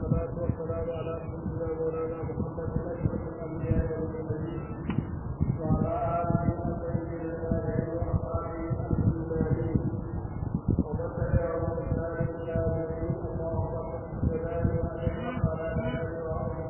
والصلاة والسلام على سيدنا مولانا محمد أشرف الأنبياء والمرسلين وعلى آله وصحبه وسلم وأصحابه أجمعين ومن تبعهم بإحسان إلى يوم الدين اللهم صل وسلم على آله وأصحابه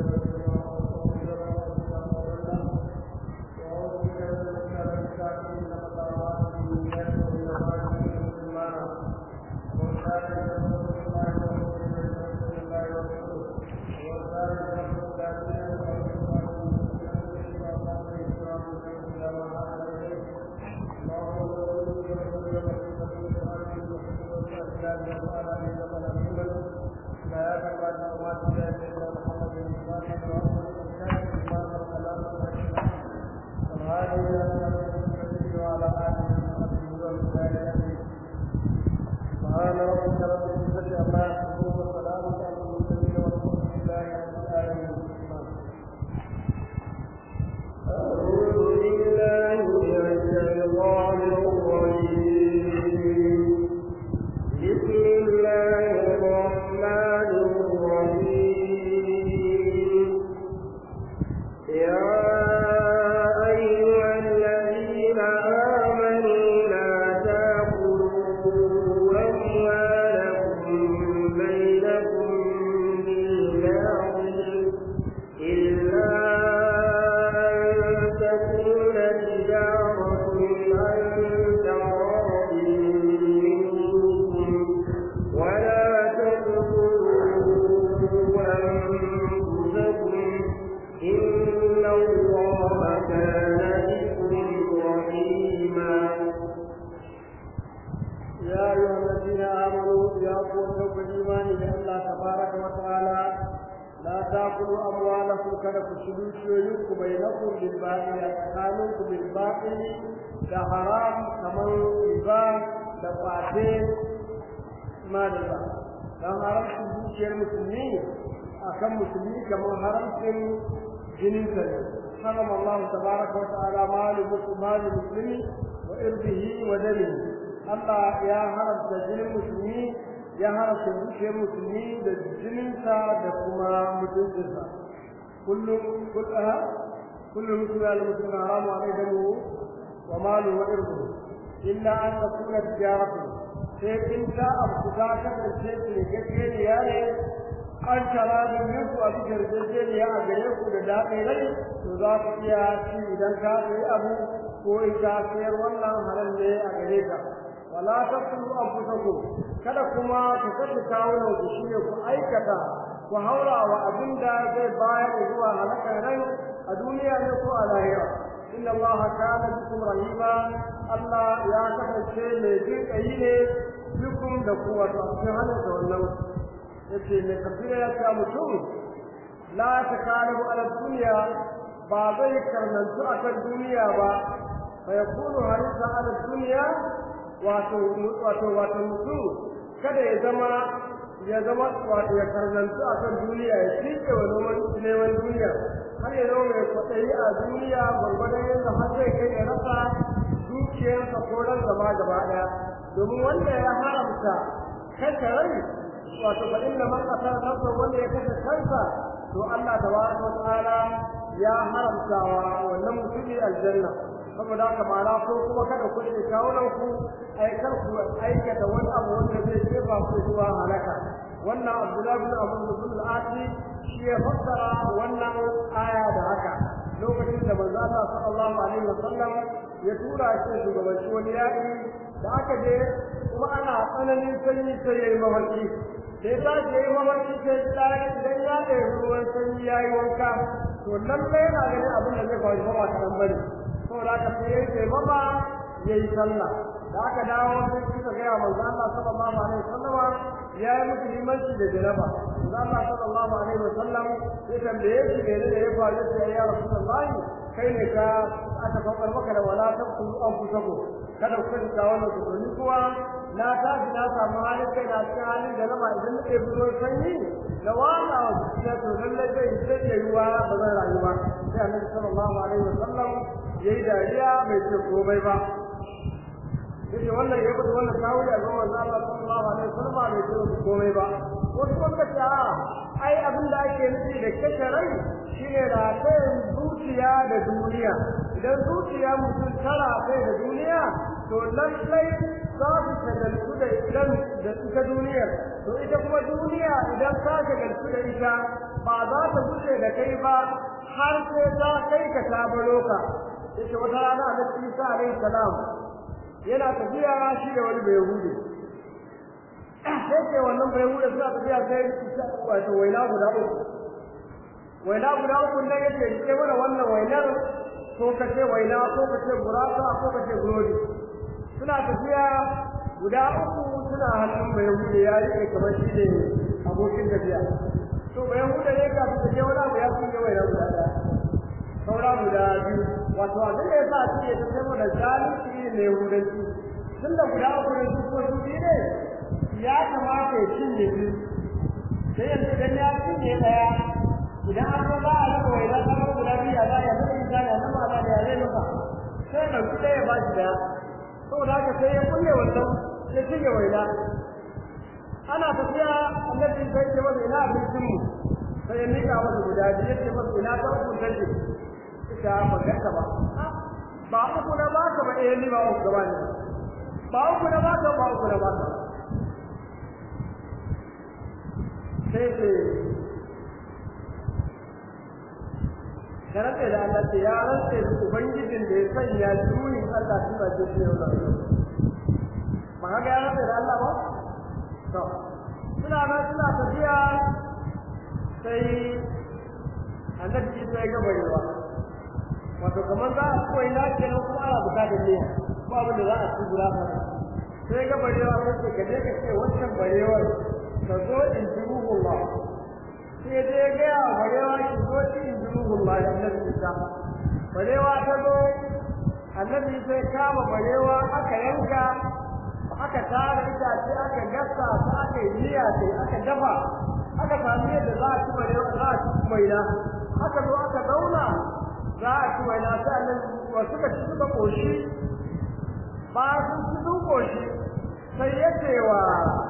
حرم الله تبارك وتعالى مال المسلم وإرضه ودمه الله يا حرم تجن المسلمين يا حرم تجن المسلمين بالجنسة دكما مجنسة كل مسلم على المسلم حرام عليه دمه وماله وإرضه إلا أن تكون تجارته sai in ta abu ta kasance ne gaskiya ne an tara da muku a cikin gaskiya a gare ku da daɗin rai to za ku iya ci idan ka sai abu ko ita sayar wannan halal ne a gare ka wala taqulu anfusakum kada kuma ku kashe kawunan ku shine ku aikata ku haura wa abinda zai bayar zuwa halakar rai a duniya ne ko a lahira inna allaha kana bikum rahima Allah ya kasance mai jin kai ne bikum da ku wato cikin halin da wannan yace mai kafira ya ce mutum la takalabu ala dunya ba zai karnantu akan duniya ba fa yakunu harisa ala dunya wato mutum kada ya zama wato ya karnantu akan duniya ya cike wa neman duniya har ya zama mai kwaɗayi a duniya gwargwadon yadda har zai kai ya rasa dukiyarsa ko ran gaba ɗaya domin wanda ya haramta kashe rai wato fa inna man qatala nafsan wanda ya kashe kansa to Allah tabaraka wa ta'ala ya haramta wa wannan mutumi aljanna saboda haka mara ko kuma kada ku da kawunan ku aikar ku aikata wani abu wanda zai jefa ku zuwa halaka wannan Abdullah bin Abu al-Asi shi ya fassara wannan aya da haka lokacin da manzo Allah sallallahu alaihi wasallam ya tura shi shugabanci wani yaki da aka je kuma ana tsananin sanyi sai yayi mafarki sai ta je mafarki sai ta idan ya da ruwan sanyi yayi wanka to lalle yana ganin abin da zai faru ba kan bane saboda haka sai yayi mama yayi sallah da aka dawo sai suka ga manzo Allah sallallahu alaihi wasallam yayi musu limanci da jaraba manzo Allah sallallahu alaihi wasallam ya tambaye shi da ya faru sai ya Rasulullahi kai ne ka aka faɗar maka da wala taqulu anfusakum kada ku ta wannan ku ni kuwa na tashi na samu halin kai na cikin halin da nama idan nake buzo sanyi da wala wa zuciya to lalle zai yiwa ba zan rayu ba sai Annabi sallallahu alaihi wasallam yayi dariya bai ce komai ba yace wannan ya gudu wannan tawuri a gaban Allah sallallahu alaihi wasallam bai ce komai ba wasu wanda ce ai abin da ake nufi da kashe rai shine ratayen zuciya da duniya idan zuciya mutum tara kai da duniya to lallai za su shagaltu da ita duniyar to ita kuma duniya idan ka shagaltu da ita ba za ta wuce da kai ba har sai za kai ka tabaro ka yace wata rana Annabi Isa alaihi salam yana tafiya shi da wani bayahudi sai ce wannan bayahudi suna tafiya sai wato waina guda uku nan yace ke mana wannan wainar ko kace waina ko kace gurasa ko kace burodi suna tafiya guda uku suna hannun bayahudi ya rike kamar shi ne abokin tafiya to bayahudi ne ka tafiya wani abu ya tsinge waina guda daya saura guda biyu wato abin da yasa suke ta sai da zalunci ne yahudanci tun da guda uku ne su ko su ne ya kamata ya cinye biyu sai yanzu idan ya cinye daya idan an zo ba a raba waina kamar guda biyu a zai yanzu in zai nan ma da ya zai maka sai da kuɗa ya ba shi daya saboda haka sai ya kulle wannan ya cinye waina ana tafiya annabi sai ya masa ina abincin mu sai ya mika masa guda biyu ya ce masa ina ta uku take ita magana ba uku na baka ba ni ba uku gaba ne ba uku na baka sai karanta da Allah ce ya rantsa da ubangijin da ya sanya duni Allah suna ce shi yau ba haka ya rantsa da Allah ba to suna tafiya sai annabi sai ga barewa wato kamar za a koyi na kenan kuma ana bukatar ne ko abin da za a ci gura ba sai ga barewa sai ka je ka ce wannan barewar ka zo in ji ruhullah sai dai ga barewa ki zo in ji ruhullah da annabi ta barewa ta zo annabi sai kama barewa aka yanka aka tara itace aka gasa ta aka yi niyya sai aka dafa aka sami yadda za a ci barewa za a ci maina aka zo aka zauna za a ci waina sai annan wasu ka ci suka koshi ba sun ci sun koshi sai ya ce wa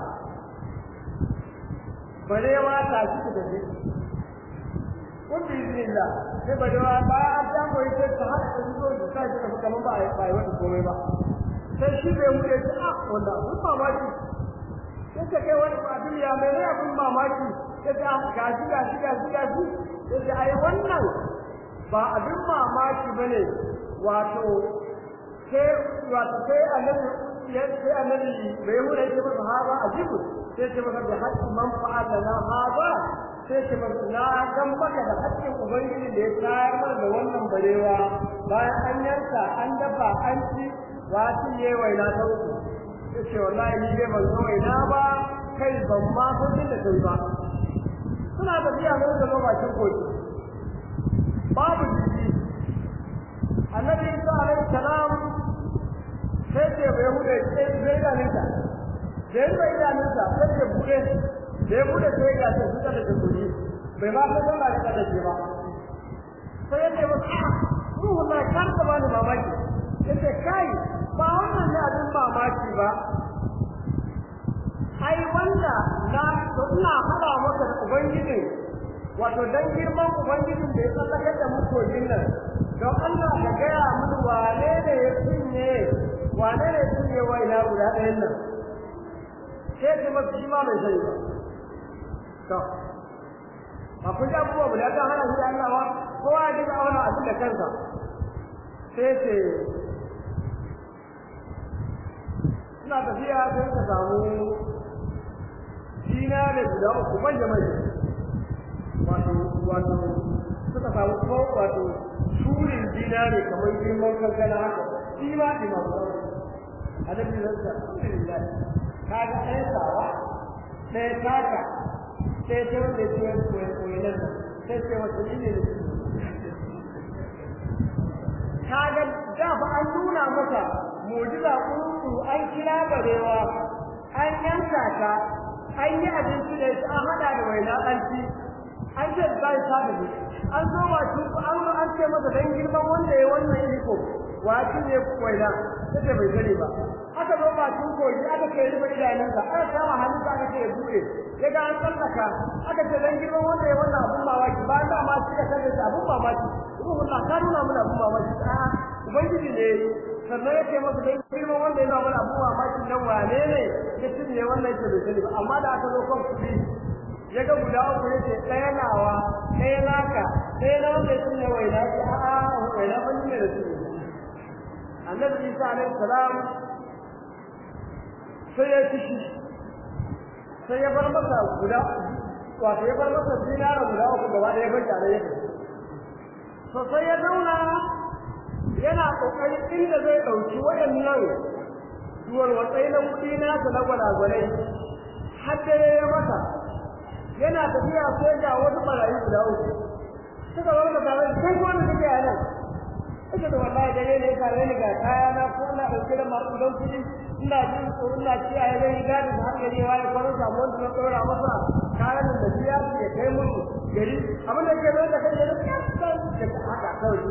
barewa ta ci da shi kun bi iznillah sai barewa ba a ta koyi sai ta haɗa da zuwa da sai ta kamar ba a yi wata komai ba sai shi bai wuce ta wanda abin mamaki sai ta kai wani abin ya mai ne abin mamaki sai ta gashi sai ai wannan ba abin mamaki bane wato sai annabi bai hura ce ba sahaba ajibu sai ce maka da haƙƙi man fa'ala na haba sai ce maka na gan maka da haƙƙin ubangiji da ya tayar mana da wannan barewa bayan an yanka an dafa an ci wasu yayi waina ta uku sai ce wallahi ni dai ban zo waina ba kai ban ma san da kai ba suna tafiya ne da lokacin koki babu jiki annabi Isa alaihi salam sai ce bai hude sai bai da ninka sai ce bude sai ga ta suka da kuri bai ma san Allah ya kada shi ba sai ya ce masa ruhu na karta bani mamaki yace kai ba wannan ne abin mamaki ba ai wanda na to ina hada maka da ubangiji wato dan girman ubangijin da ya tsallakar da mu kogin nan don Allah ka gaya mun wane ne ya cinye wai na guda ɗayan nan sai ce masu shi ma bai sani ba to ba ku ja abubuwa guda ta hana shi Allah ba kowa ya dinga auna abin da kansa sai ce suna tafiya sai ka samu dina da guda uku manya wato suka samu kuma wato shurin dinari kamar girman kankana haka shi ma ne masu zaune a da biyu zanta alhamdulillah kaga ɗaya sawa ɗaya taka sai ce wanda ya ce koyanar da sai ce wata ne kaga da fa an nuna masa mujiza ƙuruƙuru an kira barewa an yanka ta an yi abinci da shi an haɗa da waina an ci an ce zai sabu an zo ba shi an ce masa dan girman wanda ya wannan iko wace ne koina sai bai sani ba aka zo ba tun koyi aka kai rufe idanunsa aka kama hannunsa aka ce ya bude ya ga an tsallaka aka ce dan girman wanda ya wannan abun mamaki ba da ma suka kace abun mamaki ruhullah ka nuna mana abun mamaki a ubangiji ne sannan yake masa dan girman wanda ya mana abun mamaki nan wane ne ya cinye wannan yake bai sani ba amma da aka zo kan kudi ya ga guda uku yace ɗaya nawa ɗaya naka ɗaya na wanda ya cinye waina ce a waina ban ne da su annabi Isa alaihi salam sai ya kishi sai ya bar masa guda wato ya bar masa dinara guda uku gaba da ya bar tare yake so sai ya zauna yana kokari inda zai dauki waɗannan duwar watsai na kudi na ta na gwalagwalai har da ya mata yana tafiya sai ga wasu barayi guda uku suka zo da tare sai wanda take a nan ita da wallahi dare ne kare ni ga kaya na ko na dauke da makudan kudi ina jin tsoro ina kiyaye zai gadi har gari waye kwarin samu wanda na tsora masa kayan da biya ke kai mun gari abin da ke da kai da kasan da haka kawai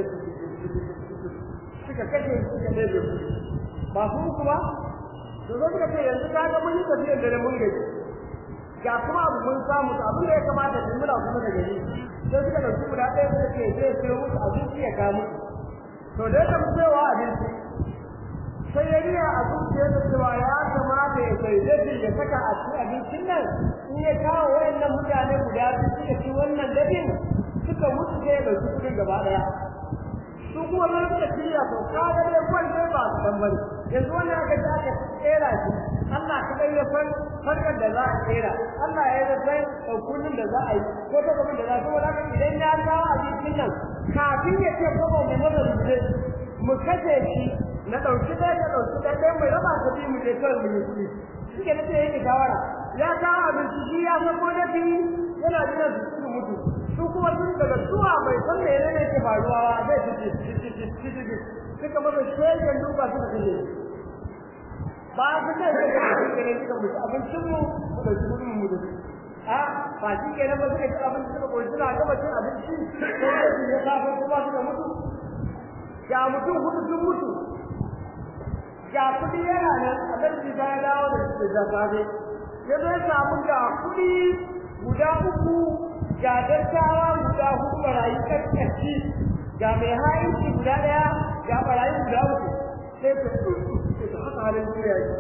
suka kace suka ne da ba su kuma to zo suka ce yanzu ka ga mun yi tafiyar da mun gaji ga kuma abu mun samu abin da ya kamata mu mula kuma da gari sai suka dauki guda ɗaya suka ce zai sayo musu abinci ya kawo to da ta mutuwa abinci sai ya riya a zuciyarsa cewa ya kamata ya saidaiti ya saka a cikin abincin nan in ya kawo wayannan mutane guda biyu suka ci wannan dabin suka mutu sai ya dauki kudin gaba daya su kuma nan suka ciya to kaga dai kwanje ba su dan bane yanzu wannan aka ji aka tsera shi Allah ka dai ya san farkar da za a tsera Allah ya yi san kullun da za a yi ko ta gaban da za su wala idan ya kawo abincin nan kafin ya ce ko mai mazari mu kace shi na dauki dai mai raba ta bi mu je kan ministry shike ne sai yake shawara ya kawo abinci shi ya san ko dai yana jira su mutu su kuma sun daga zuwa bai san me ne ke faruwa zai ci suka masa shegen duba suka kaje ba su ce ne suka mutu abincin mu da su mu da a ba shi ke nan ba suka ci abinci suka koyi suna gaba cin abinci sai ya kafa kuma suka mutu ga mutum hudu sun mutu ga kudi yana nan annabi ya dawo da safe ya zo ya samu ga kudi guda uku ga dattawa guda hudu barayi kakkaci ga mai haiti guda daya ga barayi guda uku sai ka haka halin duniya ne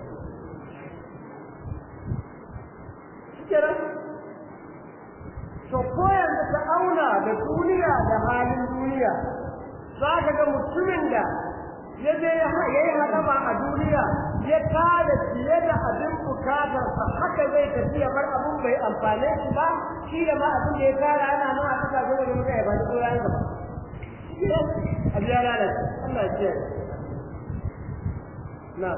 shikenan to ko yanzu ka auna da duniya da halin duniya za ka ga mutumin da ya je ya yi hadama a duniya ya kada fiye da abin bukatarsa haka zai tafi ya bar abin bai amfane shi ba shi da ma abin da ya kara ana nan a kasa zuwa da muka yaba da tsoron gaba a biya ranar Allah ya ce na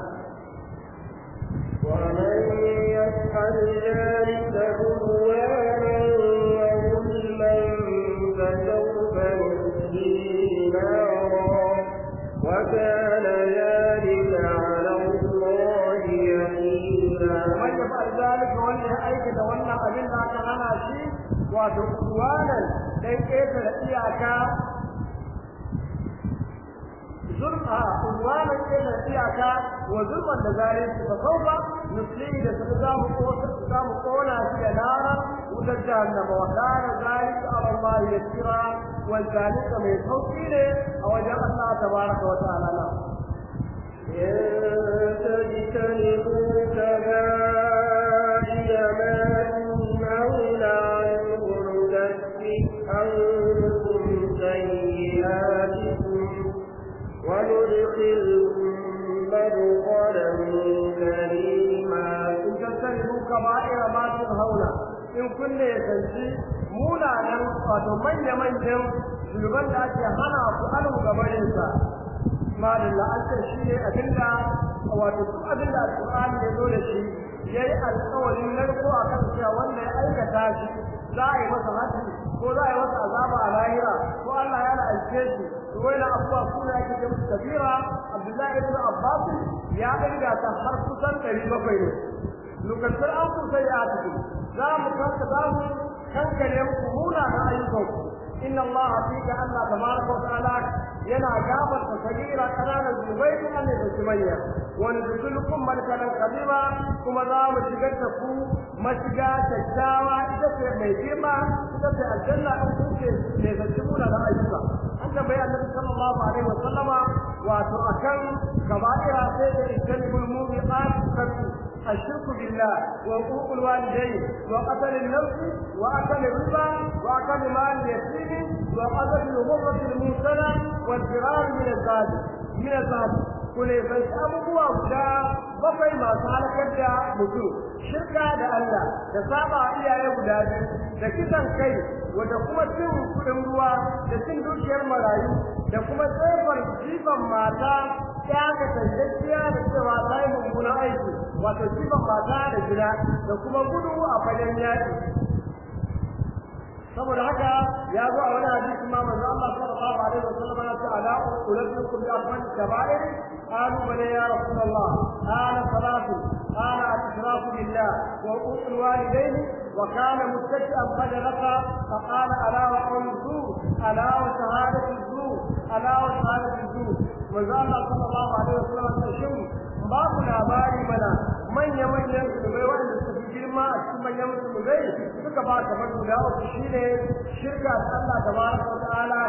ومن يفعل ذلك عدوانا وظلما فسوف نصليه نارا وكان ذلك على الله يسيرا ومن يفعل ذلك ولا أيكد ولا أبنى كان شيء وعدوانا ليس إياك ظلمها عدوانا إلى إياك وظلما لذلك فسوف نصليه لسلام قولا في نارا وتجهنم وكان ذلك على الله يسيرا وذلك من توكيله أوجه الله تبارك وتعالى له إن تجتنبوا كبائر ما تنهون عنه نكفر عنكم سيئاتكم وندخلكم مدخلا كريما إن تجتنبوا كبائر ما تنهون in kunne ya sanci munanan wato manya-manyan shugaban da ake hana ku alu gabaninsa madalla an ce shi ne abinda wato duk abinda alƙur'ani ya zo da shi ya yi alƙawarin narko a kan cewa wanda ya aikata shi za a yi masa haji ko za a yi masa azaba a lahira ko Allah ya la'alce shi to wani abubuwa su ne ake jin kabira Abdullahi ibn Abbas ya ɗirga ta har kusan 700 ne lokacin an kusa ya tafi za mu kankare muku munanan ayyukanku inna Allah hakika Allah tabaraka wa ta'ala yana gafarta kabira kananan zubai kuma ne da manya wani dukkan markanan kabira kuma za mu shigar da ku mashiga kyakkyawa ita ce mai girma ita ce aljanna in kuke ne da jimuna da ayyuka an tambayi annabi sallallahu alaihi wa sallama wato akan kaba'ira sai da istanbul mubiqat kafi الشرك بالله وحقوق الوالدين وقتل النفس واكل الربا واكل مال اليتيم وقذف الغرة المحصنة والفرار من الزاد كل abubuwa guda bakwai masu halakar da mutum shirka da Allah da saba iyaye guda biyu da kisan kai wanda kuma cin kudin ruwa da cin dukiyar marayu da kuma tsefar jifan mata ya ka tantacciya da cewa ta yi mummunan aiki wato jifan mata da gida da kuma gudu a fagen yaki saboda haka ya zo a wani hadisi ma manzo Allah sallallahu alaihi wasallam ya ce ala ulatukum bi afwan kaba'ir qalu bala ya rasulullah qala salatu qala al-ishraku billah wa uqul walidayn wa kana muttaqian fadalaka faqala ala wa qulu ala wa shahadatu zur ala wa shahadatu zur manzo Allah sallallahu alaihi wasallam ya ce ba ku labari mana manya-manyan zunubai wanda suka fi girma a cikin manyan zunubai suka ba kamar guda uku shine shirka da Allah tabaraka wa ta'ala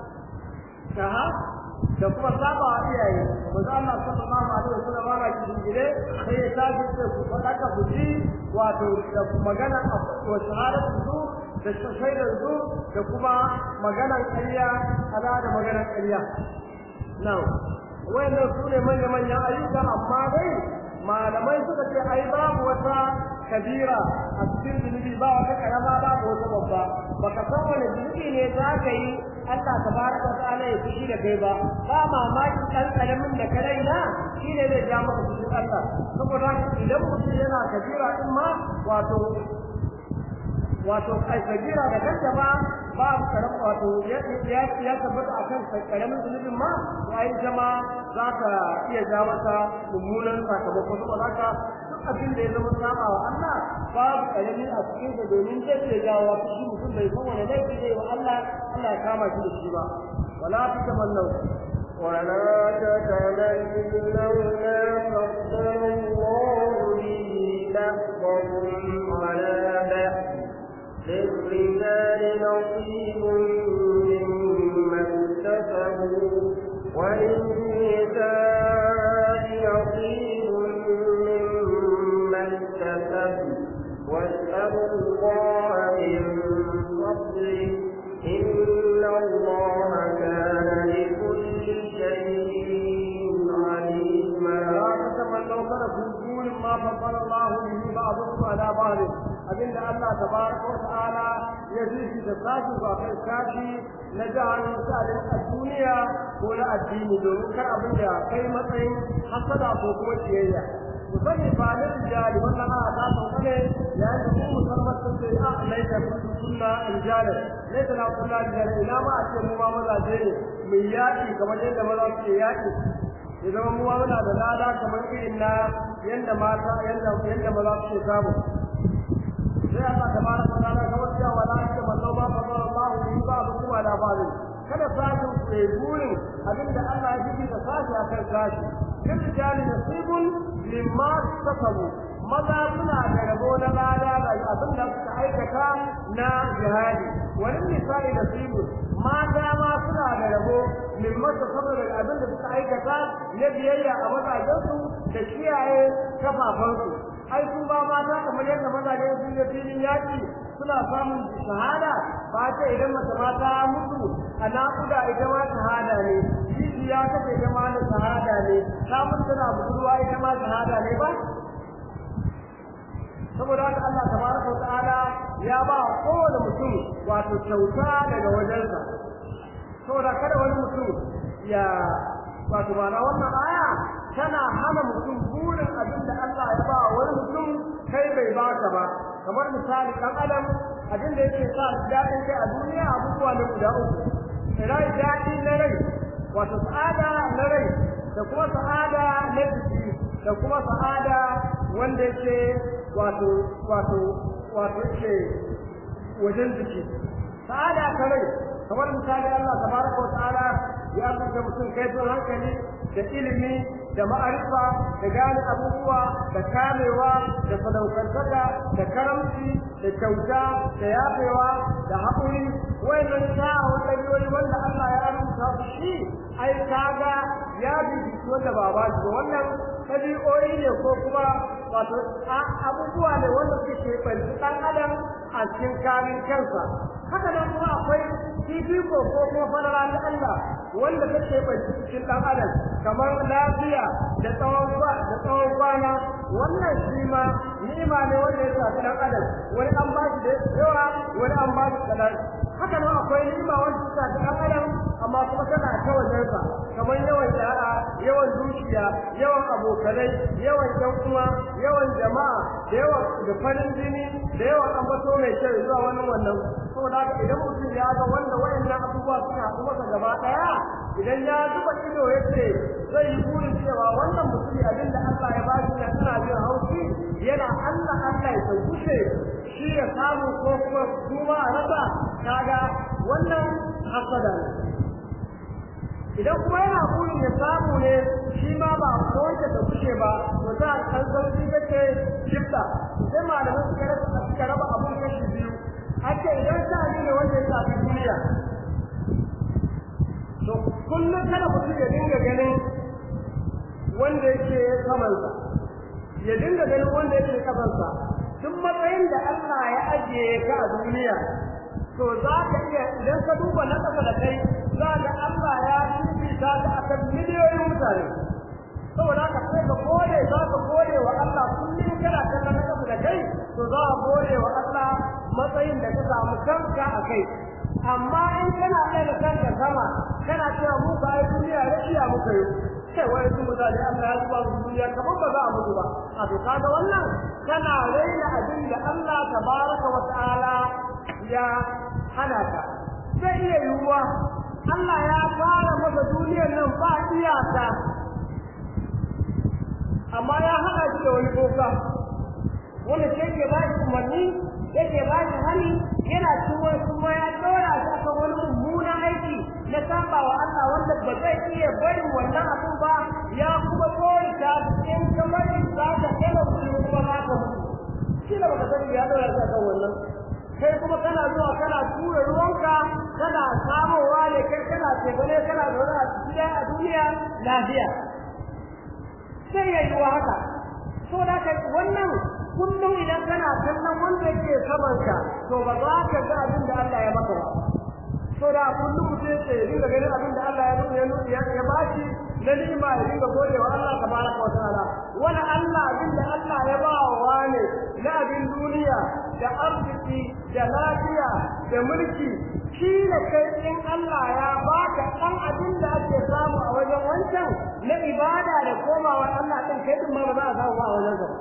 da kuma saba wa iyaye manzo Allah sallallahu alaihi wasallam ba ki gire sai ya tafi sai ku fadaka ku ji wato da magana wa shahadatu zu da shaidar zu da kuma maganar ƙarya ala da maganar ƙarya now wannan sune manya-manyan ayyuka amma dai malamai suka ce ai babu wata kabira a cikin zunubi ba wata karama babu wata babba baka san wani zunubi ne za ka yi Allah tabaraka wa ta'ala ya fushi da kai ba mamaki dan karamin da kai na shine zai ja maka fushin Allah saboda idan mutum yana kabira din ma wato ai kabira da kanta ba babu karam wato ya tabbata akan karamin zunubin ma to ai jama'a za ka iya ja masa mummunan sakamako saboda haka duk abin da ya zama saba wa Allah babu karami a cikin da domin zai jawo shi mutum bai san wani laifi zai wa Allah Allah ya kama shi da shi ba wala tatamannu ولا تتمنوا ما فضل الله به بعضكم على بعض للرجال نصيب مما اكتسبوا وللنساء نصيب مما اكتسبوا واسألوا الله من فضله إن الله كان لكل شيء عليما. لا تتمنوا فرسول ما فضل الله به بعضكم على بعض abin da Allah tabaraka wa ta'ala ya ji da sashi ba kai sashi na jahannam misalin a duniya ko na addini domin kar abin da kai matsayin hasada ko kuma ciyayya ku sani ba na rijali wannan a ta sauka ne yayin da kuma musamman sun ce a laita sunna rijalan laita na sunna rijalan ina ma a ce mu ma mazaje ne mai yaƙi kamar yadda maza suke yaƙi ya zama mu muna da lada kamar irin na yadda mata yadda maza suke samu sai Allah tabaraka wa ta'ala kawai ya wala ta mallau ma fa Allah bi ba'du ala ba'd kada sajin sai burin abinda Allah ya ji da sashi akan sashi kin jali nasibun limma tasabu maza suna da rabo na lada da abinda suka aikata na jihadi wani misali nasibun mata ma suna da rabo limma tasabu da abinda suka aikata na biyayya a mazajensu da kiyaye kafafansu ai su ba mata kamar yadda mazaje sun ga filin yaki suna samun shahada ba ta idan mace mata mutu a naƙuda ita ma shahada ne jiji ya kace ita ma shahada ne samun tana budurwa ita ma shahada ne ba saboda haka Allah tabaraka ta'ala ya ba kowane mutum wato kyauta daga wajensa saboda kada wani mutum ya wato ba na wannan aya tana hana mutum burin abin da Allah ya ba wani mutum kai bai baka ba kamar misali dan adam abin da yake sa dadin kai a duniya abubuwa ne guda uku rai dadi na rai wato sa'ada na rai da kuma sa'ada na jiki da kuma sa'ada wanda yake wato yake wajen jiki sa'ada ta rai kamar misali Allah tabaraka wa ta'ala ya buga mutum kaifin hankali da ilimi da ma'arifa da gane abubuwa da kamewa da sadaukantaka da karamci da kyauta da yafewa da haƙuri wayannan sha'awar ɗabi'o'i wanda Allah ya rubuta su shi ai kaga ya bibi wanda ba ba shi wannan ɗabi'o'i ne ko kuma wato abubuwa ne wanda suke banci ɗan adam a cikin kamin kansa haka nan kuma akwai fifiko ko kuma fadara ta Allah wanda take banci cikin ɗan adam kamar lafiya da tsawon kwana wannan shi ma ni'ima ne wanda ya shafi ɗan adam wani an ba shi da yawa wani an ba shi kaɗan haka nan akwai ni'ima wanda ta shafi ɗan adam amma kuma tana ta wajensa kamar yawan yara yawan dukiya yawan abokanai yawan ƴan uwa yawan jama'a da yawan da farin jini da yawan ambato mai kyau zuwa wannan saboda haka idan mutum ya ga wanda wayannan abubuwa suka haɗu masa gaba ɗaya idan ya zuba ido yace zai yi burin cewa wannan mutumi abinda Allah ya bashi na tana jin haushi yana Allah ya sauke shi ya samu ko kuma kuma a rasa kaga wannan hasada ne idan kuma yana burin ya samu ne shi ma ba wanda ta kushe ba to za a san sauki kake shifta sai malaman suka raba abun kashi biyu ake idan ta ne wanda ya shafi duniya to kullum kada mutum ya dinga ganin wanda yake kamansa ya dinga ganin wanda yake kamansa duk matsayin da Allah ya ajiye ka a duniya to za ka iya idan ka duba na ƙasa da kai za ka Allah ya fifita ka akan miliyoyin mutane saboda haka sai ka gode za ka gode wa Allah kullum kana kallon na ƙasa da kai to za ka gode wa Allah matsayin da ka samu kanka a kai amma in kana ɗaya da kanka sama kana cewa mu ba ai duniya rashiya muka yi sai wai su mutane Allah ya zuba su duniya kamar ba za a mutu ba a to kaga wannan kana raina abin da Allah tabaraka wa ta'ala ya hana ka zai iya yiwuwa Allah ya fara masa duniyar nan ba iyaka amma ya hana shi da wani boka wanda ke ba shi umarni yake ba shi hani yana ciwon kuma ya dora shi akan wani mummunan aiki na saba wa Allah wanda ba zai iya barin wannan abun ba ya kuma tsori ta in kamar za ka kela mutum kuma ba ka mutu shi da baka sani ya dora shi akan wannan kai kuma kana zuwa kana tura ruwanka kana samowa ne kai kana tegane kana zaune a gida a duniya lafiya sai ya yi wa haka so da ka wannan kullum idan kana kallon wanda yake samanka to ba za ka ga abin da Allah ya maka ba so da kullum mutum ya dinga ganin abin da Allah ya bashi na ni'ima ya dinga gode wa Allah tabaraka wa ta'ala wala Allah abin da Allah ya ba wa ne na abin duniya da arziki da lafiya da mulki shi da kai in Allah ya baka dan abin da ake samu a wajen wancan na ibada da komawa Allah din kai din ma ba za a samu a wajen sa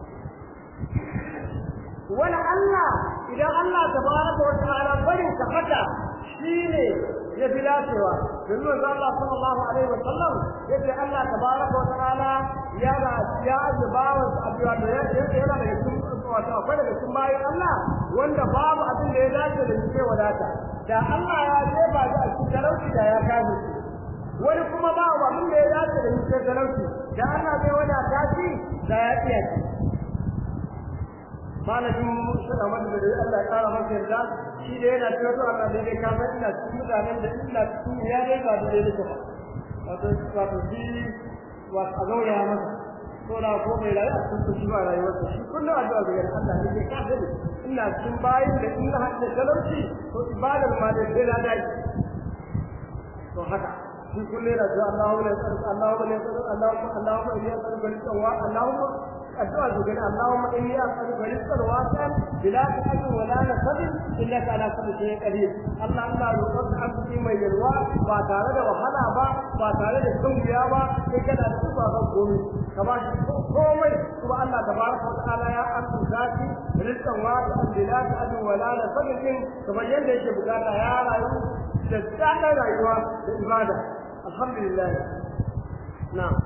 wala Allah idan Allah tabaraka wa ta'ala barin ka haka shine ya bi dacewa domin manzo Allah sallallahu alaihi wa sallam yace Allah tabaraka wa ta'ala ya azubawa abuwa da yana daga cikin wato akwai daga cikin bayan Allah wanda babu abin da ya dace da shi wadata da Allah ya jefa shi a cikin talauci da ya kawo wani kuma babu abin da ya dace da shi talauci da Allah zai wadata shi da ya iya malamin shida wanda da Allah ya kara masa yarda shi da yana cewa Allah da yake kafa ina cikin mutanen da ina cikin ya dai ba da yake ba wato shi wato azauya masa ko da ko bai rayu a cikin shi ba rayuwar shi kullu addu'a ga Allah da yake kafa ina cikin bayin da ina hadda talauci to ibadar ma da sai da dai to haka shi kullu yana cewa Allahumma inni as'aluka Allahumma الدعاء بقول اللهم إني أسألك رزقا واسعا بلا تحج ولا نصب إنك على كل شيء قدير اللهم لا يرد عبدي من يلوى وتعالى وحنا با وتعالى الدنيا با كذا تبغى تقول كما قومي سبحان الله تبارك وتعالى يا أنت ذاتي رزقا واسعا بلا تحج ولا نصب كما يندى بقول يا رايو تستعمل رايوة العبادة الحمد لله نعم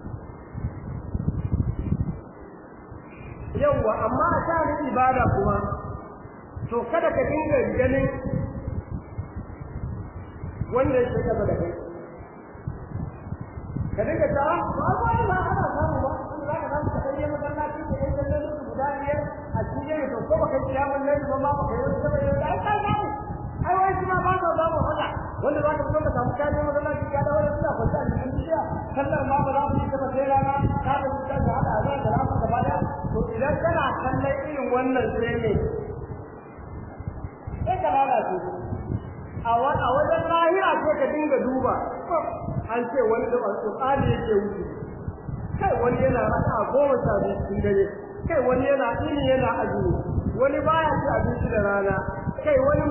yawa amma a tsarin ibada kuma to kada ka dinga ganin wanda yake kasa da kai ka dinga ta ba ana samu ba za ka samu ka kai masallaci da yan kallon su guda biyar a cikin to ko baka ji yawan nan ba ba ka yi saboda da ai ka samu ai wai kuma ba ka samu haka wanda za ka fito ka samu kayan masallaci ka da wani suna kwanta a cikin bishiya sallar ma ba za su yi ta sai rana ka da su da hada azan da rafa gaba da to idan kana kallon irin wannan sai ne sai ka lalace a wajen lahira sai ka dinga duba an ce wani da alƙur'ani yake wuce kai wani yana raka 10 cikin dare kai wani yana ini yana azumi wani baya ci abinci da rana kai wani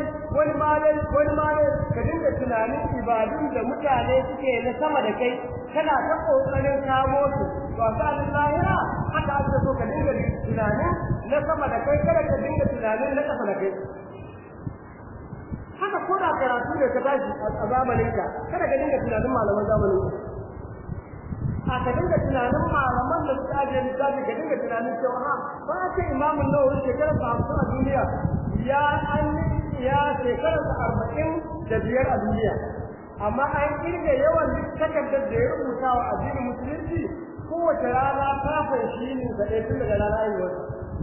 malai ka dinga tunanin ibadun da mutane suke na sama da kai kana ta kokarin kamo su to a sa'adin lahira haka ake so ka dinga tunanin na sama da kai kada ka dinga tunanin na ƙasa da kai haka ko da karatu ne ka tashi a zamaninka kada ka dinga tunanin malaman zamaninka a ka dinga tunanin malaman da suka ajiye littafi ka dinga tunanin cewa ha ba ce imamun nawawi shekarar 50 a duniya ya shekarar 45 a duniya amma an kirga yawan takardar da ya rubuta wa addinin musulunci kowace rana ta fanshi ne da ɗaya tun daga rana yi wata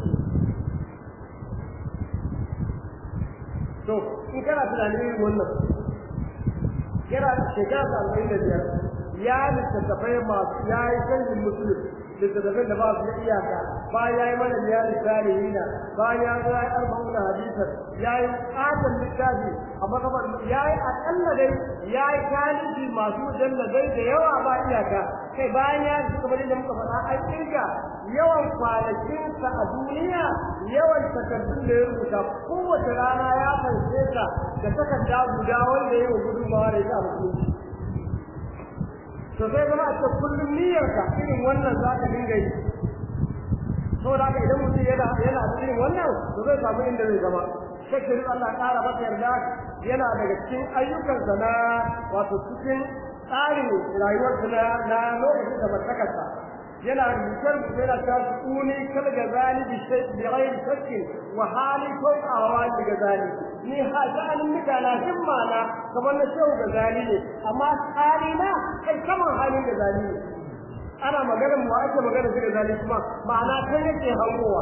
to in kana tunanin wannan kira shekara 45 ya littattafai masu ya yi canjin musulun littattafai da ba su da iyaka bayan ya yi mana biyar salihina bayan ya yi arba'una hadisar ya yi ƙaton littafi a makabar ya yi aƙalla dai ya yi talibi masu mujalladai da yawa ba iyaka kai bayan ya yi kamar yadda muka faɗa an kirga yawan kwanakinsa a duniya yawan takardun da ya rubuta kowace rana ya fanshe ta da takarda guda wanda ya yi wa gudunmawa da ita a musulunci to sai zama a ce kullum niyyarka irin wannan za ka dinga yi saboda haka idan mutum yana da irin wannan to zai samu inda zai zama shakkar Allah ƙara masa yarda yana daga cikin ayyukansa na wato cikin tsarin rayuwarsa na lokacin da masakarsa yana rubuce yana ta tsuni kal gazali bi ghairi shakkin wa hali ko awali gazali ni hajanin mutana himma na kamar na shehu gazali ne amma hali na kai kamar halin gazali ne ana maganar mu ake magana shi gazali kuma ma'ana kai yake hangowa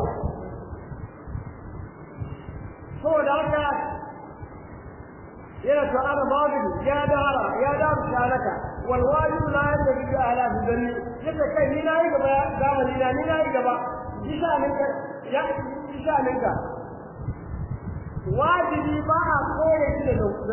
saboda haka yana to ana babu ya dara shalaka wal wajib la yadri ala bidanni yadda kai ni nayi gaba zamani na ni nayi gaba isa ninka wajibi ba a koyar shi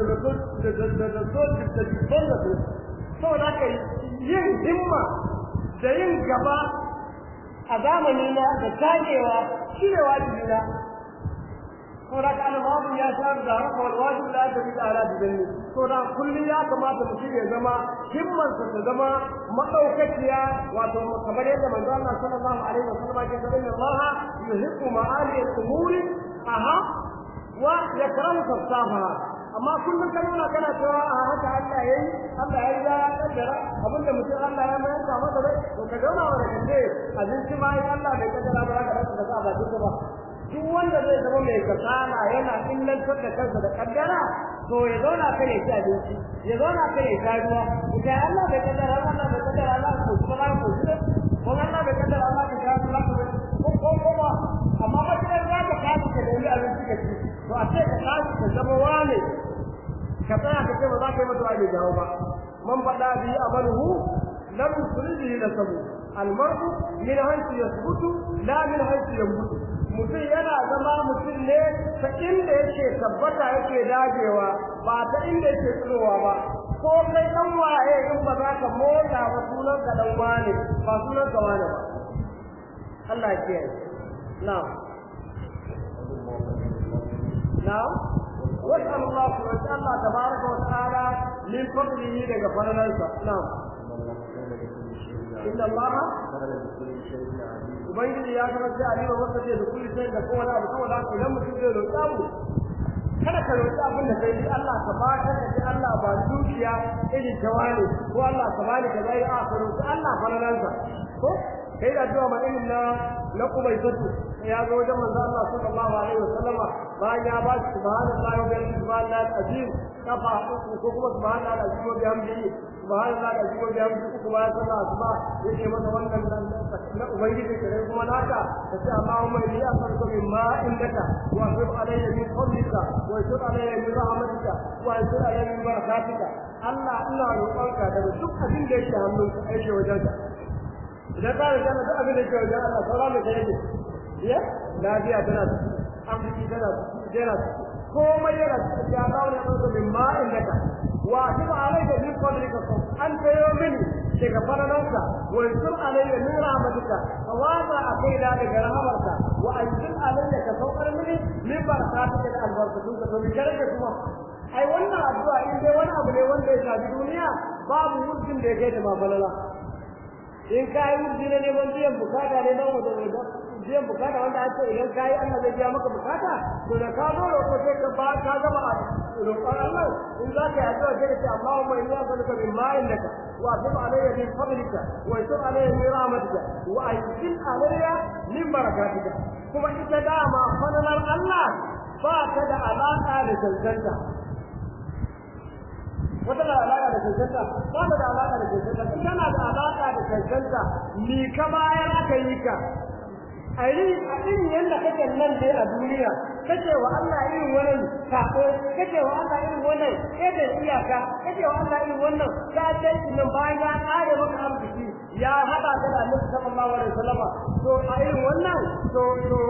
da saboda kai yin himma da yin gaba a zamani na da tagewa shi ne wajibi na saboda kana babu ya san da haka wal wajib la yadri ala bidanni saboda kullum ya kamata mutum ya zama himmarsa ta zama madaukakiya wato kamar yadda manzo Allah sallallahu alaihi wasallam ke cewa inna Allah yuhibbu ma'ali al-umuri aha wa yakrahu safaha amma kullum kana cewa a haka Allah yayi ya kaddara abinda mutum Allah ya mayar da masa bai to ka zauna wa kace abinci ma Allah bai kaddara ba ka rasa da ba duk ba duk wanda zai zama mai kasala yana illantar da kansa da kaddara to ya zauna kai ya ci abinci ya zauna kai ya sha ruwa idan Allah bai kaddara Allah ko kuma ko ko Allah bai kaddara Allah ka sha ruwa ko ba amma ba sai za ka kawo ka da abinci ka ci to a ce ka kawo ka zama wane ka tsaya ka ce ba za ka yi mata wani jawo ba man faɗa bi amaluhu lam yusrihi nasabu almar'u min haythu yasbutu la min haythu yanbutu mutum yana zama mutum ne ta inda yake tabbata yake dagewa ba ta inda yake tsirowa ba ko kai dan waye in ba za ka mota ba sunan ka dan wane ba sunan ka wane ba Allah ya kiyaye na'am واسأل الله سبحانه الله تبارك وتعالى من فضله لغفر لنا نعم إن الله ubangiji ya zama sai alima wanda zai da kullu sai da kowa abu saboda haka idan mutum zai roƙa mu kada ka roƙi abin da kai Allah ka ba ka da Allah ba dukiya irin tawali ko Allah ka bani ka zai a ka roƙi Allah falalansa ko kai da zuwa ma irin na kubai fatu ya zo wajen manzo Allah sallallahu alaihi wasallam bayan ya ba shi subhanallahi wa bihamdihi subhanallahi al-azim kafa uku ko kuma subhanallahi al-azim wa bihamdihi subhanallahi al-azim wa bihamdihi uku ba sallah asuba yake masa wannan na ubangiji kare kuma naka kace Allahumma inni as'aluka mimma indaka wa as'al alayya min fadlika wa as'al alayya min rahmatika wa as'al alayya min barakatika Allah ina roƙonka daga duk abin da yake hannunka aike wajenka idan ka riga da abin da yake wajen Allah sauran da kai ne ya lafiya tana amfani tana jera komai yana cikin ya zaune a ɗauka min ma'in daga wa tuba alayka min fadlika an tayo mini daga faralanka wa yusur alayya min rahmatika wa wasa akaida daga rahmarka wa anzil alayya ka saukar mini min barakatika da albarkatunka to bi karka kuma ai wannan addu'a in dai wani abu ne wanda ya shafi duniya babu mutum da ya kai da mafalala in kai mutum ne neman biyan bukata ne na wajen biyan bukata wanda an ce idan kai Allah zai biya maka bukata to da ka zo roƙo sai ka ba ka gama roƙon Allah in za ka yi addu'a sai ka ce Allahumma inni as'aluka min ma'in laka wa as'al alayya min fadlika wa as'al alayya min rahmatika wa as'al alayya min barakatika kuma ita dama fadalar Allah ba ta da alaka da cancanta wata da alaka da cancanta ba ta da alaka da cancanta in tana da alaka da cancanta ni ka bayan aka yi ka a irin yadda kake nan dai a duniya kake wa Allah irin wannan sako kake wa Allah irin wannan kada iyaka kake wa Allah irin wannan ka dai nan bayan ya kare maka arziki ya hada da Annabi sallallahu alaihi wasallam to a irin wannan to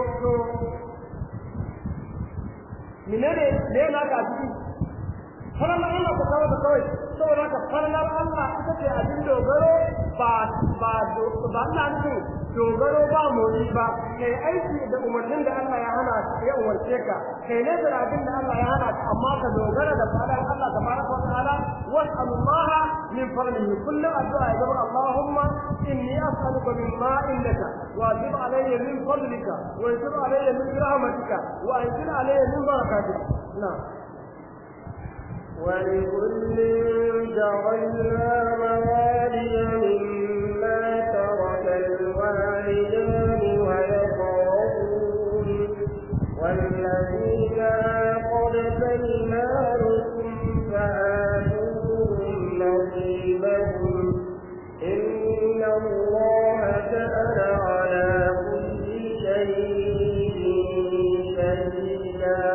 minare ne na ka ciki farnar Allah ku kawo da kawai saboda ka farnar Allah ita ce abin dogaro ba ina nufin dogaro ba motsi ba kai aiki da umarnin da Allah ya hana ya umarce ka kai ne da abin da Allah ya hana ka amma ka dogara da fadar Allah tabaraka wa ta'ala was'alullaha min fadlihi kullu addu'a ya zama Allahumma inni as'aluka mimma indaka wa azib alayya min fadlika wa azib alayya min rahmatika wa anzil alayya min barakatika na'am ولكل جعلنا موالي مما ترك الوالدان والأقربون والذين عقدت أيمانكم فآتوهم نصيبهم إن الله كان على كل شيء شهيدا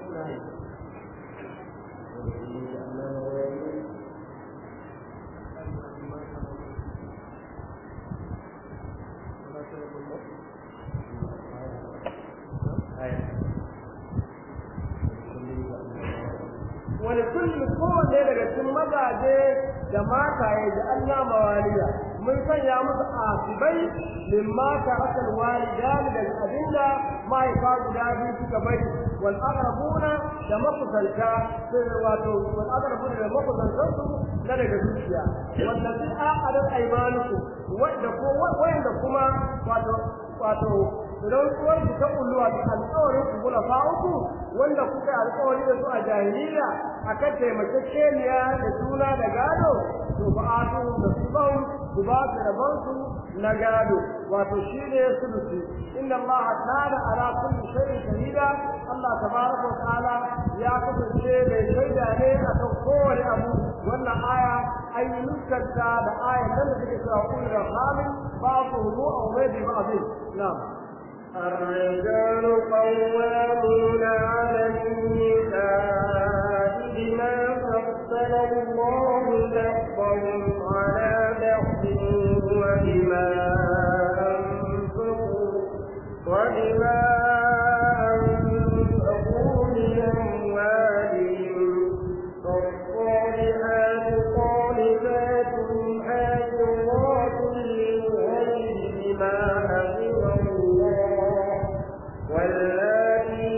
ولكل قوة daga cikin mazaje da mataye da Allah mawaliya mun sanya musu asibai mimma taraka alwalidan da abinda mai fa guda biyu suka bai wal aqrabuna da makusanta sai wato wal aqrabuna da makusanta su da daga dukiya wallazi aqadat aymanukum wanda kuma wato idan kuwar ku ta kulluwa da alƙawarin ku kula fa'uku wanda kuka alƙawari da su a jahiliya akan taimakekeniya da juna da gado to ba'atu da subau ku ba su rabon su na gado wato shine sulusi inna Allah kana ala kulli shay'in shahida Allah tabaraka wa ta'ala ya kasance mai shaida ne akan kowane abu wannan aya ayyukanka da ayatan da take cewa kullu khamin ba'dhu awradi ba'dhin na'am الرجال قوامون على النساء بما فضل الله بعضهم على بعض وبما أنفقوا من أموالهم فالصالحات قانتات حافظات للغيب بما حفظ الله واللاتي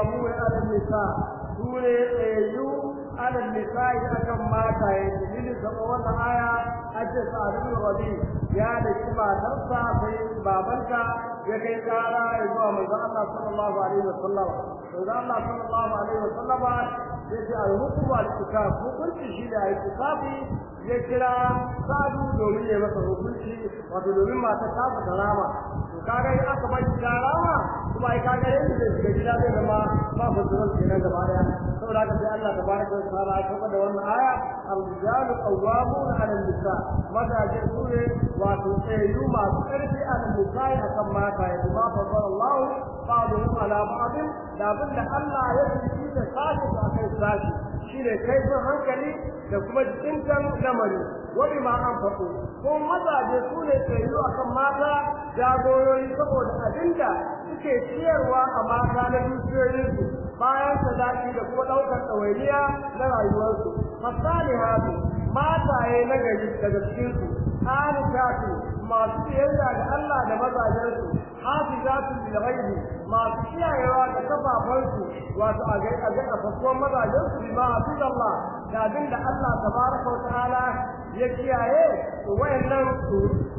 qawwamun 'ala an-nisa sune tsayu 'ala an-nisa akan mata dalilin da wannan aya aje sa'adun rabi ya da kuma darsa sai babanta ya kai kara zuwa manzo Allah sallallahu alaihi wasallam manzo Allah sallallahu alaihi wasallam yace al-hukm al-kitab hukunci shi da al-kitabi ya kira sadu domin ya masa hukunci wato domin mata ta fara rama to kaga in aka bai rama kuma ai kaga yanda da shiga gida zai zama ba fuzuran kenan gaba daya saboda haka sai Allah tabaraka wa ta'ala ya kafa da wannan aya al-rijalu qawwamun 'ala an-nisa mazaje sune wato tsayu masu karfi 'ala an-nisa akan mata ya ba fa Allah ba'dhum 'ala ba'd da abinda Allah ya yi da sashi a kai sashi shine kaifin hankali da kuma jinkan lamari wani ma an faɗo ko mazaje su ne tsayu akan mata jagorori saboda abinda suke ciyarwa a mata na dukiyoyinsu bayan sadaki da kuma ɗaukar ɗawainiya na rayuwarsu fasalihatu mataye na gari daga cikinsu qanitatu masu biyayya ga Allah da mazajensu hafizatu lil ghaibi masu kiyayewa da kafafansu wato a fasuwan mazajensu bima hafizallah da abinda Allah tabaraka wa ta'ala ya kiyaye wayannan su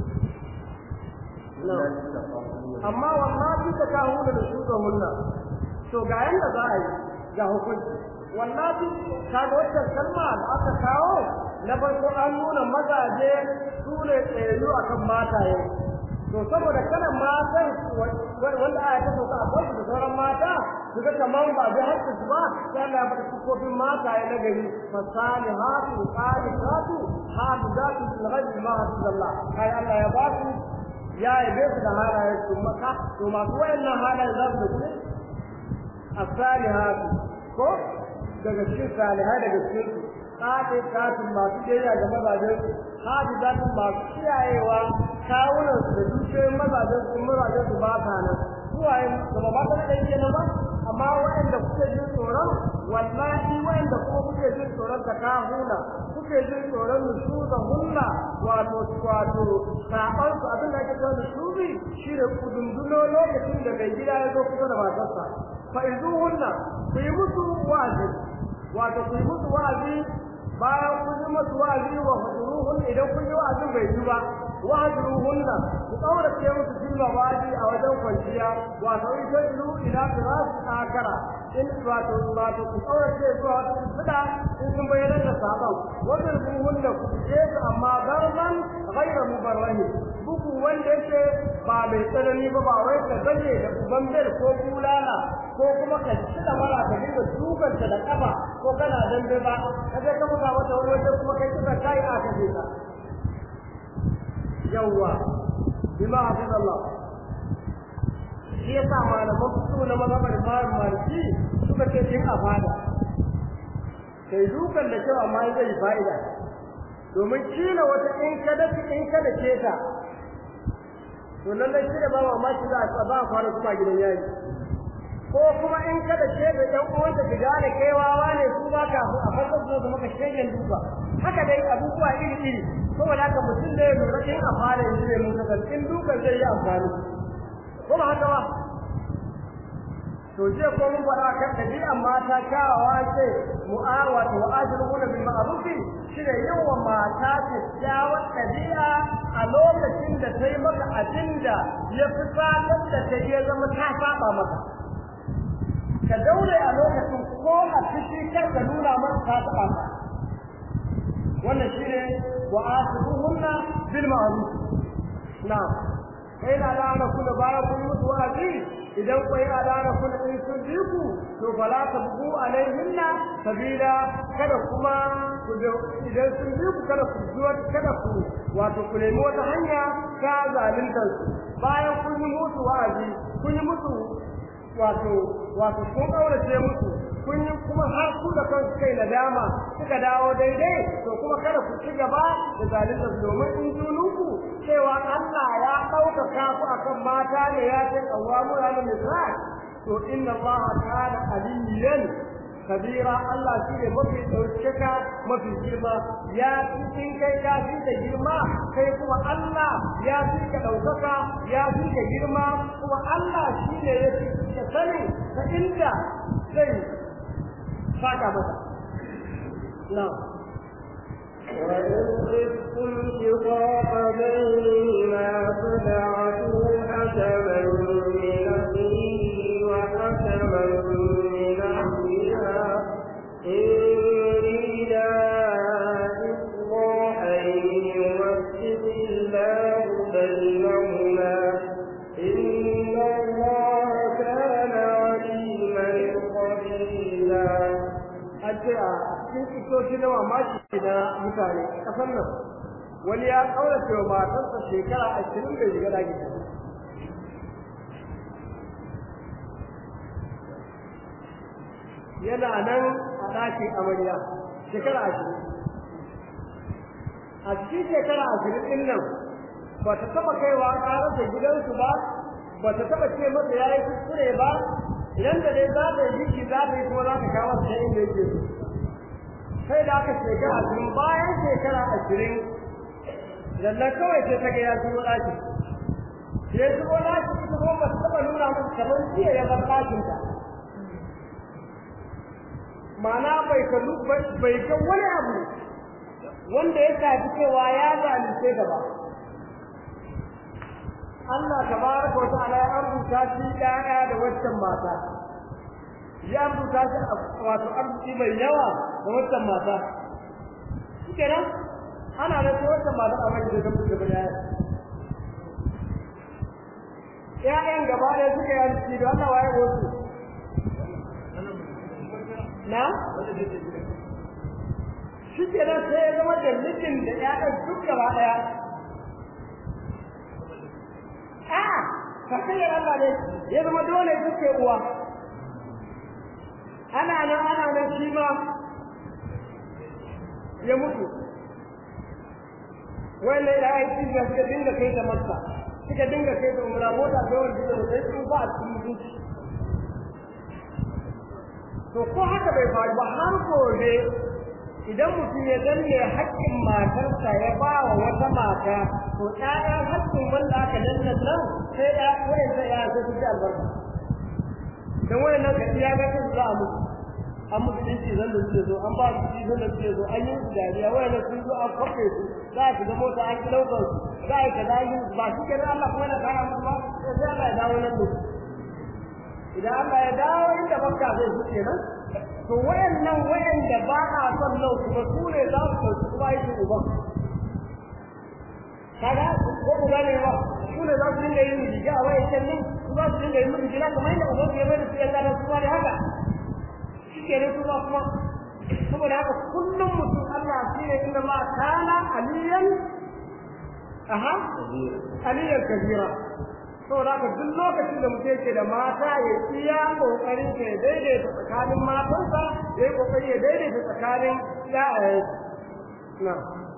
amma wallahi ta kawo da shugabanna to ga yanda za a yi ga hukunci wallahi kaga wannan kalma da aka kawo na farko an nuna mazaje su ne tsayu akan mataye to saboda kana matan wanda aya ta sauka a kansu da sauran mata su ga kaman ba da hakki su ba sai Allah ya bada sifofin mataye na gari fasalihatu qanitatu hafizatu lil ghaibi ma hafizallah kai Allah ya ba su ya yabe su da halaye su maka to masu wayannan halaye za su da as-salihatu ko daga cikin salihai daga cikin qanitatu masu jayya ga mazajen su hafizatu masu kiyayewa kawunan su da dukiyoyin mazajen su ba ta nan suwaye kuma ba ta da yake nan ba amma wanda kuke jin tsoron wallahi wanda kuma kuke jin tsoron ta kahuna kuke jin tsoron nusuza hunna wato saban su abin da ake cewa nusuzi shine kudunduno lokacin da mai gida ya zo kusa da matarsa fa izuhunna ku yi musu wa'azi wato ku yi musu wa'azi bayan kun yi musu wa'azi wa huduruhun idan kun yi wa'azin bai ji ba wahjuruhunna ku kaurace musu jilma wadi a wajen kwanciya wato idan ila firas akara in wato ku kaurace zuwa wata fida in sun bayyana da sahaban wannan hunna ku ce amma darban ghayra mubarrah buku wanda yake ba mai tsanani ba ba wai ka gane da ubambel ko bulala ko kuma ka ci da mara ka dinga dukanta da kafa ko kana dambe ba kaje ka buga wata wani waje kuma kai kika kai a kaje ka yawa bima hafizallah shi yasa malaman su na mazhabar Imam Maliki suka ce din afada sai dukan da cewa mai zai fa'ida domin kila wata in kada ce ta to lalle shi da bawa ma shi za a ba fara kuma gidan yayi ko kuma in kada ce da dan uwan da diga da kaiwawa ne su ba ka a farkon su maka shegen duka haka dai abubuwa iri saboda haka mutum da ya lura in a fara yanzu ne mun kaga in dukan zai yi amfani ko ba haka ba to je ko mun fara kan dabi'an mata kawawa ce mu'awatu wa ajruna bil ma'ruf shine yawan mata ta jawo dabi'a a lokacin da tayi maka abinda ya fi fatan da ta ya zama ta saba maka ka daure a lokacin ko a cikin kar ka nuna maka ta saba maka wannan shine wa'atuhunna bil ma'ruf na'am kai na da kullu baya kun mutu wa'azi idan kai alana kullu in sun diku to fala tabgu alaihinna sabila kada kuma idan sun diku kada ku zuwa kada ku wato ku nemi wata hanya ka zalunta bayan kun yi mutu wa'azi kun yi mutu wato kun aurace musu kun yi kuma har ku da kanku kai nadama suka dawo daidai to kuma kada ku ci gaba da zalunta domin in jununku cewa Allah ya ɗaukaka ku akan mata ne ya ce qawwamu ala nisa to inna Allah kana aliyan kabira Allah shi ne mafi ɗaukaka mafi girma ya cikin kai ya fi da girma kai kuma Allah ya fi ka ɗaukaka ya fi ka girma kuma Allah shi ne ya fi ka sani ta inda zai saka masa na'am وإن خفتم شقاق بينهما فبعثوا حكما من أهله وحكما من أهلها إن يريدا إصلاحا يوفق الله بينهما إن الله كان عليما خبيرا. cikin kitoci na mamaki na mutane kasan nan wani ya kaurace wa matarsa shekara 20 bai shiga daki yana nan a ɗakin amarya shekara 20 a cikin shekara 20 ɗin nan ba ta taɓa kaiwa ƙararsa gidansu ba ta taɓa ce masa ya yi kuskure ba idan da dai za ta yi za ta yi kuma za ta kawo ta inda yake sai da aka shekara 20 bayan shekara 20 lalla kawai sai ta ga ya shigo ɗaki ya shigo ɗaki ita kuma ba ta taɓa nuna masa kamar jiya ya bar ɗakinta ma'ana bai ga wani abu wanda ya shafi cewa ya zalunce gaba Allah tabaraka wa ta'ala ya rubuta shi ɗaya da waccan mata ya rubuta shi wato arziki mai yawa da waccan mata kenan ana da waccan mata a mai da gaba da ya'yan gaba da suka yi arziki da Allah waye wasu na shi kenan sai ya zama da mijin da ya'yan duk gaba daya kasayar Allah ne ya zama dole suke uwa ana nan shi ma ya mutu wannan da ai shi suka dinga kai da Makka suka dinga kai da umra mota da wanda da sai su ba su mutu to ko haka bai faru ba har gobe idan mutum ya danne haƙƙin matarsa ya ba wa wata mata to ƴaƴan haƙƙin wanda aka danna nan sai ƴaƴan sai ya so su ji albarka dan wannan ka iya ga kin za mu an mutunci zan da suke zo an ba su ci zan da suke zo an yi dariya wannan sun zo an kafe su za su ga mota an kilauka su za a kaza yi ba shi kenan Allah kuma na kara musu ba sai Allah ya dawo nan idan Allah ya dawo inda bakka zai su kenan to wayannan wayanda ba a son lau kuma su ne za su ɗauki kuma yi uban kaga ko ku gane ba su ne za su dinga yin riga a wayancan nan su za su dinga yin riga kamar yadda uban ya bai da su yalla su ma da haka shi ke ne kuma saboda haka kullum mutum Allah shi ne inda ma kana aliyan aliyan kabira saboda haka duk lokacin da mutum yake da mata ya iya kokarin ka ya daidaita tsakanin matansa ya yi kokari ya daidaita tsakanin ya'ya na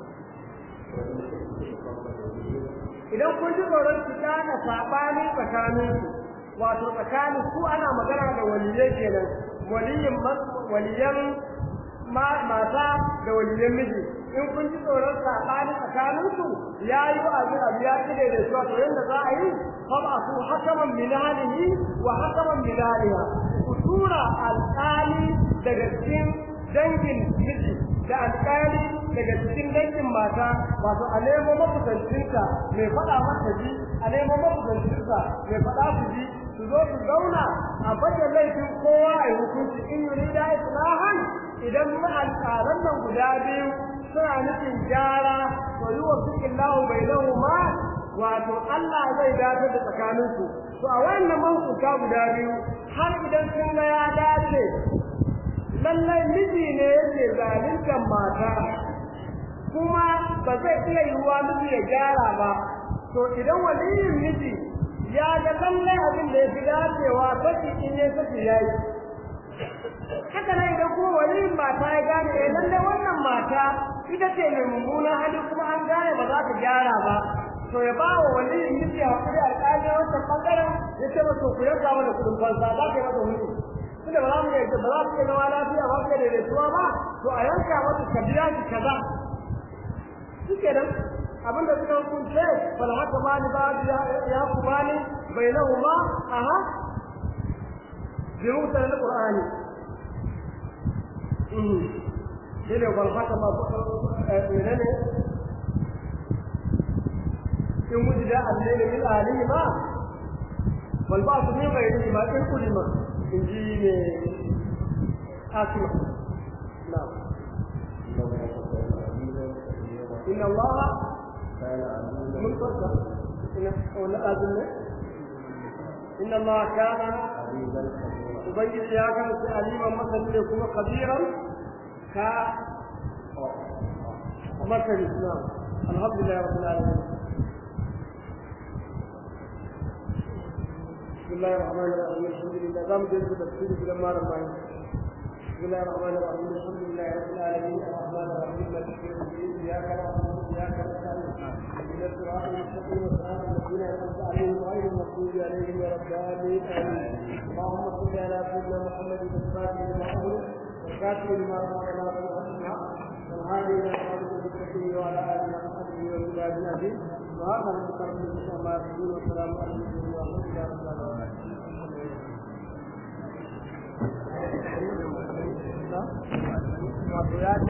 idan kun ji tsoron su kana sabani tsakanin su wato tsakanin su ana magana da waliyai kenan waliyan mata da waliyan miji in kun ji tsoron sabani tsakanin su yayi wa'azi abu ya kide da su to yanda za a yi fab'athu hakaman min ahlihi wa hakaman min ahliha kusura alqali daga cikin dangin miji da alqali daga cikin dangin mata wato a nemo mafusancinta mai faɗa mata ji a nemo mafusancinta mai faɗa su ji su zo su zauna a baje laifin kowa a yi hukunci in yurida islahan idan alƙalan nan guda biyu suna nufin gyara to yi wa fikin lahu bai lahu ma wato Allah zai dace da tsakaninsu to a wannan mankuta guda biyu har idan sun ga ya dace lallai miji ne yake zaluntar mata kuma ba zai iya yiwuwa miji ya gyara ba to idan waliyin miji ya ga lallai abin da ya fi dacewa saki in ya saki ya yi haka nan idan kuma waliyin mata ya gane lallai wannan mata ita ce mai mummunan hali kuma an gane ba za ta gyara ba to ya ba wa waliyin miji hakuri alƙali wancan ɓangaren ya ce masa ku yanka mana kuɗin fansa za ka yi masa hutu tunda ba za mu iya zama lafiya ba ku da daidaituwa ba to a yanka masa ka biya shi kaza suke nan abinda suka hukunce fala haka mali ba ya kubani bainahuma bi mutanen Qur'ani dole wal haka ma menene in wujida al-layl min ahlihi wal ba'd min ghayrihi ma in kulima inji ne asma na'am inna allaha muntasir ولا أذنه إن الله كان يبين يا كان عليما مثلا يكون خبيرا مثل الإسلام الحمد لله رب العالمين بسم الله الرحمن الرحيم الحمد لله دام جلد تفسير في الأمار الرحيم بسم الله الرحمن الرحيم الحمد لله رب العالمين الرحمن الرحيم مالك يوم الدين إياك نعبد وإياك نستعين اهدنا الصراط المستقيم صراط الذين أنعمت عليهم غير المغضوب عليهم ولا الضالين آمين اللهم صل على سيدنا محمد الفاتح لما أغلق والكاتب لما سبق ناصر الحق والهادي إلى صراط المستقيم وعلى آله وصحبه وسلم أجمعين وهذا المقرب إن شاء الله يقول والسلام عليكم ورحمة الله وبركاته